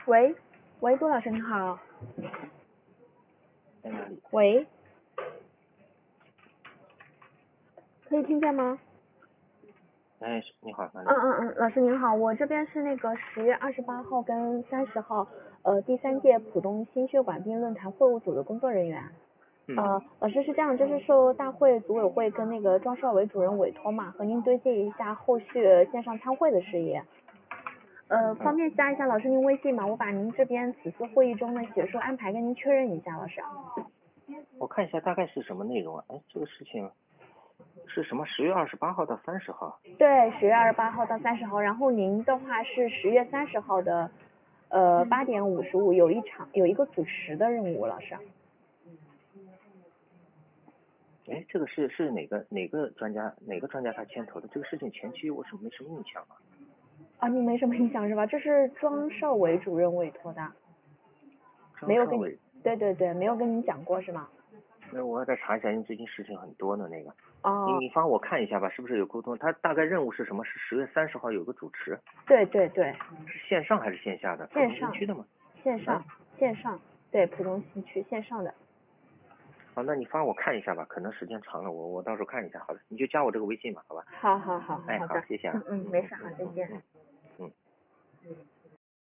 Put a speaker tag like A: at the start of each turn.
A: 喂，喂，杜老师你好。
B: 在哪里？
A: 喂，可以听见吗？
B: 哎，你好，哪里？
A: 老师您好，我这边是那个10月28号跟30号，第3届浦东心血管病论坛会务组的工作人员。老师是这样，就是受大会组委会跟那个庄少伟主任委托嘛，和您对接一下后续线上参会的事宜。方便加一下老师您微信吗？我把您这边此次会议中的学术安排跟您确认一下，老师。
B: 我看一下大概是什么内容啊？哎，这个事情是什么？10月28号到30号？
A: 对，10月28号到30号，然后您的话是10月30号的8点55有一个主持的任务，老师。
B: 哎，这个是哪个专家他牵头的？这个事情前期我是没什么印象啊。
A: 啊，你没什么印象是吧？这是庄少伟主任委托的。没有跟你，对，没有跟你讲过是吗？
B: 那我要再查一下，因为最近事情很多呢，那个。
A: 哦。
B: 你发我看一下吧，是不是有沟通？他大概任务是什么？是10月30号有个主持。
A: 对。
B: 是线上还是线下的？
A: 线上。
B: 浦东新区的吗？
A: 线上，对，浦东新区线上的。
B: 好，那你发我看一下吧，可能时间长了，我到时候看一下。好的，你就加我这个微信吧，好吧？
A: 好。
B: 哎，好，谢谢啊。
A: 没事，好，再见。
B: 嗯。